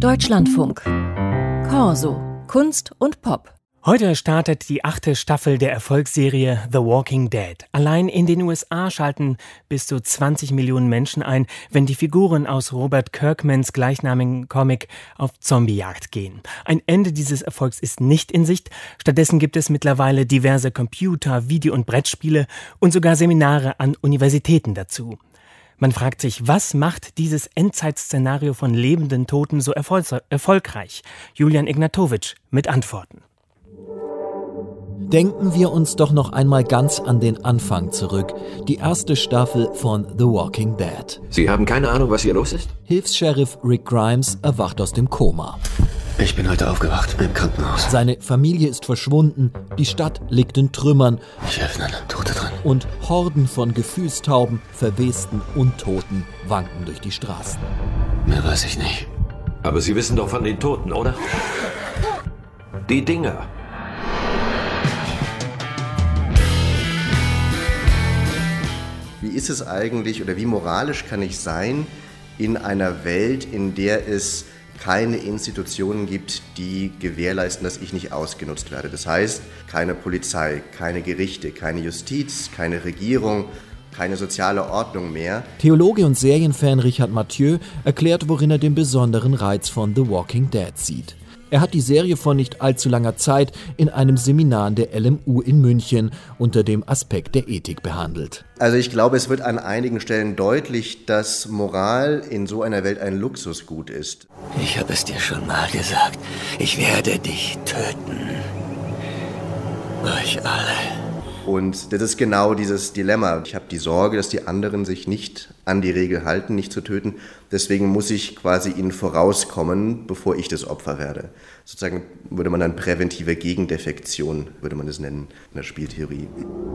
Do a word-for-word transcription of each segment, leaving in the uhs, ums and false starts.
Deutschlandfunk. Corso. Kunst und Pop. Heute startet die achte Staffel der Erfolgsserie The Walking Dead. Allein in den U S A schalten bis zu zwanzig Millionen Menschen ein, wenn die Figuren aus Robert Kirkmans gleichnamigen Comic auf Zombiejagd gehen. Ein Ende dieses Erfolgs ist nicht in Sicht. Stattdessen gibt es mittlerweile diverse Computer-, Video- und Brettspiele und sogar Seminare an Universitäten dazu. Man fragt sich, was macht dieses Endzeitszenario von lebenden Toten so erfol- erfolgreich? Julian Ignatowitsch mit Antworten. Denken wir uns doch noch einmal ganz an den Anfang zurück. Die erste Staffel von The Walking Dead. Sie haben keine Ahnung, was hier los ist? Hilfs-Sheriff Rick Grimes erwacht aus dem Koma. Ich bin heute aufgewacht im Krankenhaus. Seine Familie ist verschwunden, die Stadt liegt in Trümmern. Ich öffne, Tote drin. Und Horden von Gefühlstauben, verwesten Untoten wanken durch die Straßen. Mehr weiß ich nicht. Aber Sie wissen doch von den Toten, oder? Die Dinger. Wie ist es eigentlich oder wie moralisch kann ich sein in einer Welt, in der es keine Institutionen gibt, die gewährleisten, dass ich nicht ausgenutzt werde? Das heißt, keine Polizei, keine Gerichte, keine Justiz, keine Regierung, keine soziale Ordnung mehr. Theologe und Serienfan Richard Mathieu erklärt, worin er den besonderen Reiz von The Walking Dead sieht. Er hat die Serie vor nicht allzu langer Zeit in einem Seminar an der L M U in München unter dem Aspekt der Ethik behandelt. Also ich glaube, es wird an einigen Stellen deutlich, dass Moral in so einer Welt ein Luxusgut ist. Ich habe es dir schon mal gesagt. Ich werde dich töten. Euch alle. Und das ist genau dieses Dilemma. Ich habe die Sorge, dass die anderen sich nicht an die Regel halten, nicht zu töten. Deswegen muss ich quasi ihnen vorauskommen, bevor ich das Opfer werde. Sozusagen würde man dann präventive Gegendefektion, würde man das nennen, in der Spieltheorie.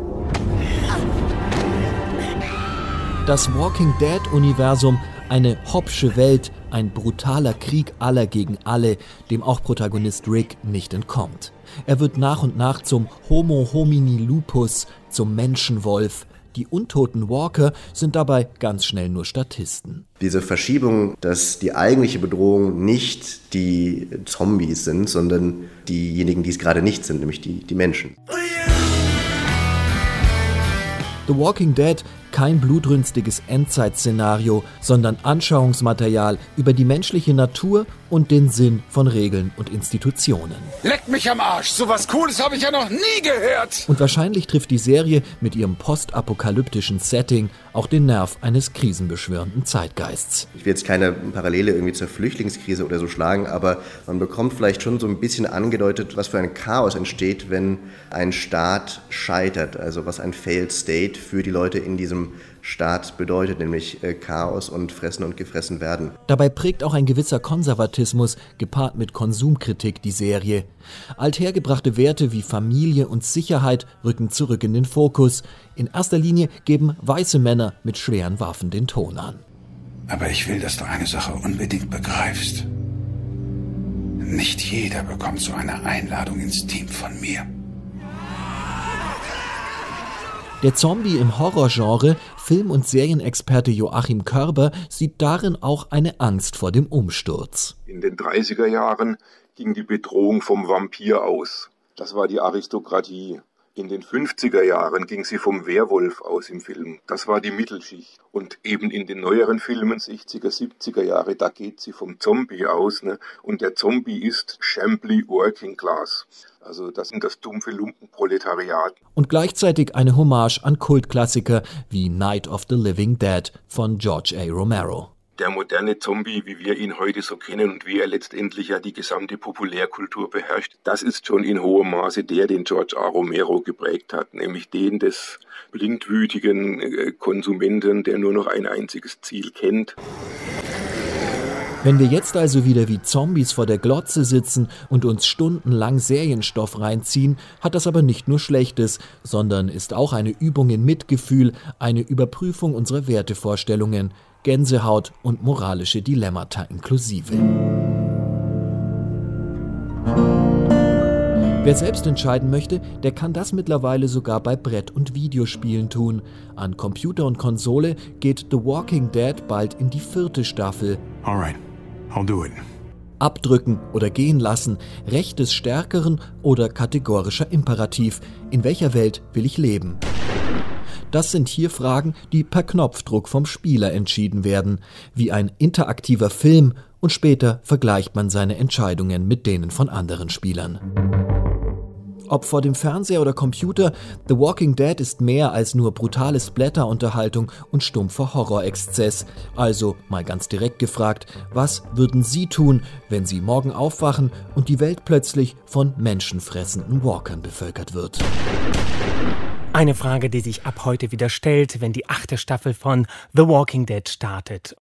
Das Walking Dead-Universum, eine Hobbsche Welt, ein brutaler Krieg aller gegen alle, dem auch Protagonist Rick nicht entkommt. Er wird nach und nach zum Homo homini lupus, zum Menschenwolf. Die untoten Walker sind dabei ganz schnell nur Statisten. Diese Verschiebung, dass die eigentliche Bedrohung nicht die Zombies sind, sondern diejenigen, die es gerade nicht sind, nämlich die, die Menschen. The Walking Dead, kein blutrünstiges Endzeitszenario, sondern Anschauungsmaterial über die menschliche Natur und den Sinn von Regeln und Institutionen. Leck mich am Arsch, sowas Cooles habe ich ja noch nie gehört! Und wahrscheinlich trifft die Serie mit ihrem postapokalyptischen Setting auch den Nerv eines krisenbeschwörenden Zeitgeists. Ich will jetzt keine Parallele irgendwie zur Flüchtlingskrise oder so schlagen, aber man bekommt vielleicht schon so ein bisschen angedeutet, was für ein Chaos entsteht, wenn ein Staat scheitert, also was ein Failed State für die Leute in diesem Staat bedeutet, nämlich äh, Chaos und Fressen und gefressen werden. Dabei prägt auch ein gewisser Konservatismus, gepaart mit Konsumkritik, die Serie. Althergebrachte Werte wie Familie und Sicherheit rücken zurück in den Fokus. In erster Linie geben weiße Männer mit schweren Waffen den Ton an. Aber ich will, dass du eine Sache unbedingt begreifst. Nicht jeder bekommt so eine Einladung ins Team von mir. Der Zombie im Horrorgenre, Film- und Serienexperte Joachim Körber, sieht darin auch eine Angst vor dem Umsturz. In den dreißiger Jahren ging die Bedrohung vom Vampir aus. Das war die Aristokratie. In den fünfziger Jahren ging sie vom Werwolf aus im Film. Das war die Mittelschicht. Und eben in den neueren Filmen, sechziger, siebziger Jahre, da geht sie vom Zombie aus. Ne? Und der Zombie ist Shambly Working Class. Also das sind das dumpfe Lumpenproletariat. Und gleichzeitig eine Hommage an Kultklassiker wie Night of the Living Dead von George A. Romero. Der moderne Zombie, wie wir ihn heute so kennen und wie er letztendlich ja die gesamte Populärkultur beherrscht, das ist schon in hohem Maße der, den George A. Romero geprägt hat, nämlich den des blindwütigen Konsumenten, der nur noch ein einziges Ziel kennt. Wenn wir jetzt also wieder wie Zombies vor der Glotze sitzen und uns stundenlang Serienstoff reinziehen, hat das aber nicht nur Schlechtes, sondern ist auch eine Übung in Mitgefühl, eine Überprüfung unserer Wertevorstellungen, Gänsehaut und moralische Dilemmata inklusive. Wer selbst entscheiden möchte, der kann das mittlerweile sogar bei Brett- und Videospielen tun. An Computer und Konsole geht The Walking Dead bald in die vierte Staffel. Alright, I'll do it. Abdrücken oder gehen lassen, Recht des Stärkeren oder kategorischer Imperativ, in welcher Welt will ich leben? Das sind hier Fragen, die per Knopfdruck vom Spieler entschieden werden, wie ein interaktiver Film, und später vergleicht man seine Entscheidungen mit denen von anderen Spielern. Ob vor dem Fernseher oder Computer, The Walking Dead ist mehr als nur brutale Splatter-Unterhaltung und stumpfer Horrorexzess. Also, mal ganz direkt gefragt, was würden Sie tun, wenn Sie morgen aufwachen und die Welt plötzlich von menschenfressenden Walkern bevölkert wird? Eine Frage, die sich ab heute wieder stellt, wenn die achte Staffel von The Walking Dead startet.